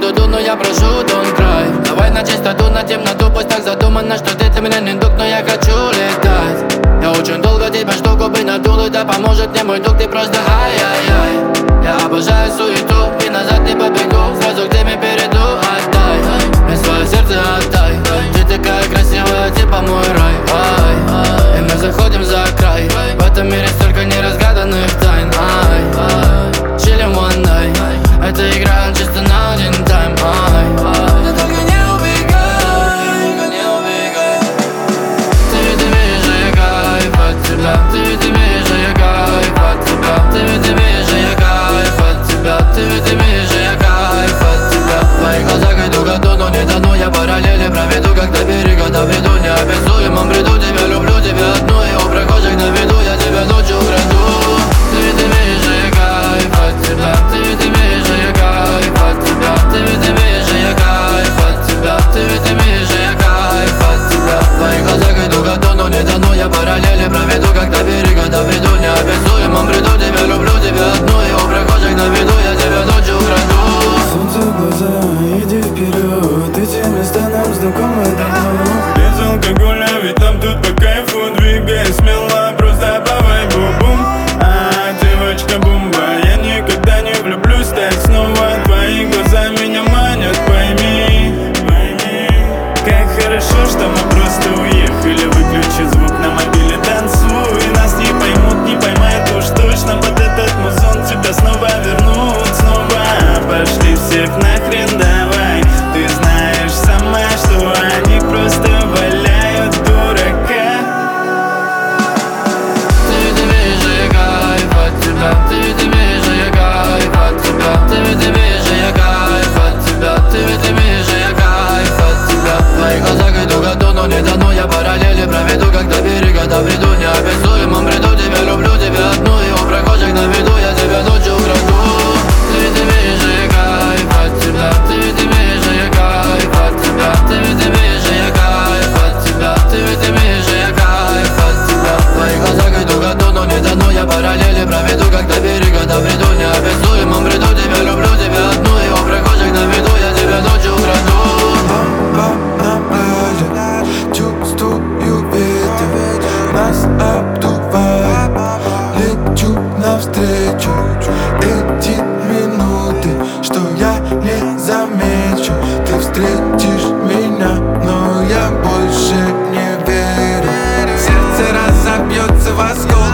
ду-ду, но я прошу, don't cry. Давай на чистоту, на темноту, пусть так задумано, что ты меня не друг, но я хочу летать. Я очень долго тебя жду, губы надул, и да поможет мне мой друг, ты просто ай-яй-яй. Я обожаю суету, и назад не побегу, сразу к тебе перейду, отдай. Мне свое сердце отдай, ты такая красивая, типа мой рай, ай. И мы заходим за край, в этом мире столько неразгаданных тайн, ай. Chillin' one night, это игра чисто на один тайм, ай. Ты только не убегай, не убегай. Ты ведь имеешь же я кайф от тебя, ты ведь имеешь же я кайф от тебя, ты ведь имеешь же я кайф от тебя, ты ведь имеешь же я кайф от тебя. В твоих глазах иду году, но не тону, я параллели проведу, как до берега доведу. Неописуемом бреду, тебя люблю, тебя одну, и у прохожих на виду, я тебя ночью украду. Ты ведь имеешь же я кайф от тебя, ты ведь имеешь же я кайф от тебя, ты ведь имеешь же я кайф от тебя, ты ведь имеешь же я кайф от тебя. В твоих глазах иду году, но не тону, я параллели проведу, как до берега доведу. Неописуемом бреду, тебя люблю, тебя одну, и у прохожих на виду, я тебя ночью украду. Солнце в глаза, иди вперед, эти места нам знакомы давно. Без алкоголя, ведь нам тут по кайфу, двигай смело, просто по вайбу, бум. Девочка бомба, я никогда не влюблюсь так снова. Твои глаза меня манят, пойми. Как хорошо, что мы просто уехали. Выключи звук на мобиле, танцуй. Нас не поймут, не поймают уж точно. Под этот музон тебя снова вернут, снова. Пошли всех нахрен, давай. Ты знаешь сама, что они просто валяют дурака. Ты ведь имеешь же я кайф от тебя, ты ведь имеешь же я кайф от тебя, ты ведь имеешь же я кайф от тебя, ты ведь имеешь же я кайф от тебя. В твоих глазах иду году, но не тону, я параллели проведу, как до берега доведу. Неописуемом бреду, тебя люблю, тебя одну, и у прохожих на виду, я тебя ночью украду. Ты ведь имеешь же я кайф от тебя, ты ведь имеешь же я кайф от тебя, ты ведь имеешь же я кайф от тебя, ты ведь имеешь же я кайф от тебя. В твоих глазах иду году, но не тону, я параллели проведу, как до берега доведу. Неописуемом бреду, тебя люблю, тебя одну, и у прохожих на виду, я тебя ночью украду. На пляже чувствую ветер, нас обдувает. Лечу навстречу, эти минуты, что я не замечу. Ты встретишь меня, но я больше не верю. Сердце разобьется в осколки.